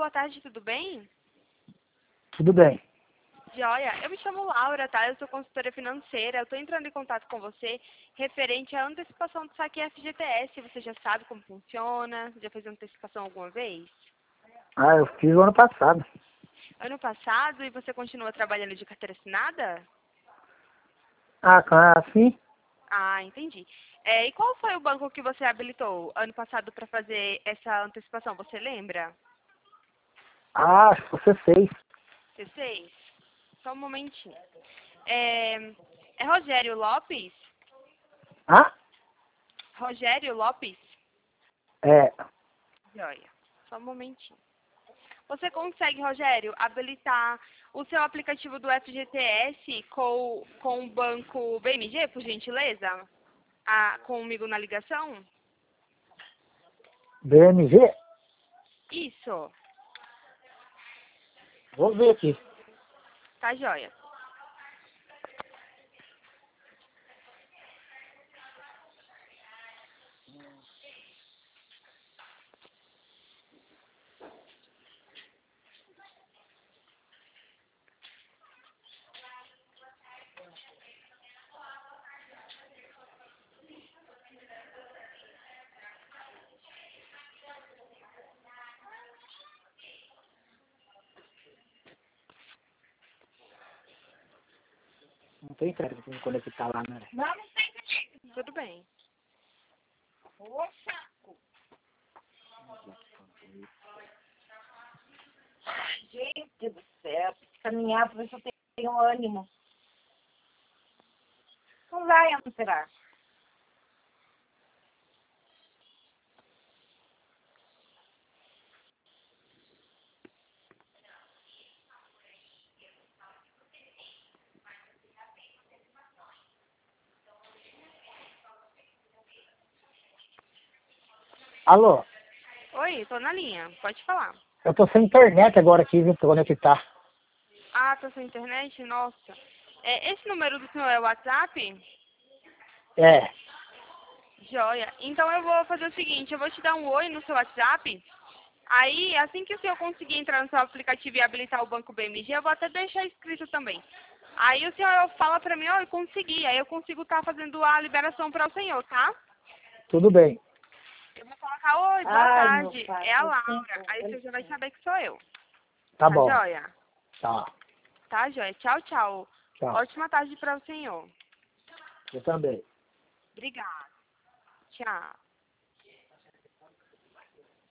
boa tarde, tudo bem? Tudo bem. Joia, eu me chamo Laura, tá? Eu sou consultora financeira. Eu tô entrando em contato com você referente à antecipação do saque FGTS. Você já sabe como funciona? Já fez antecipação alguma vez? Ah, eu fiz o ano passado. Ano passado, e você continua trabalhando de carteira assinada? Ah, sim? Ah, entendi. E qual foi o banco que você habilitou ano passado para fazer essa antecipação? Você lembra? Ah, acho que você fez. C6? Só um momentinho. É, é Rogério Lopes? Ah? Rogério Lopes? É. Joia. Só um momentinho. Você consegue, Rogério, habilitar o seu aplicativo do FGTS com o banco BMG, por gentileza? Comigo na ligação? BMG? Isso. Vou ver aqui. Tá joia. Não tem cara de me conectar lá, né? Tudo bem. Gente do céu, caminhar para ver se eu tenho ânimo. Não vai entrar. Alô? Oi, tô na linha. Pode falar. Eu tô sem internet agora aqui, viu? Pra conectar. Ah, tá sem internet? Nossa. Esse número do senhor é o WhatsApp? É. Joia. Então eu vou fazer o seguinte, eu vou te dar um oi no seu WhatsApp. Aí, assim que o senhor conseguir entrar no seu aplicativo e habilitar o banco BMG, eu vou até deixar escrito também. Aí o senhor fala pra mim, ó, eu consegui. Aí eu consigo estar fazendo a liberação para o senhor, tá? Tudo bem. Eu vou colocar, oi, boa Ai, meu tarde. pai, É a eu Laura. sinto. Aí o senhor já vai saber que sou eu. Tá Tá bom. joia? Tá. Tá joia. Tchau, tchau. Tchau. Ótima tarde para o senhor. Eu também. Obrigada. Tchau.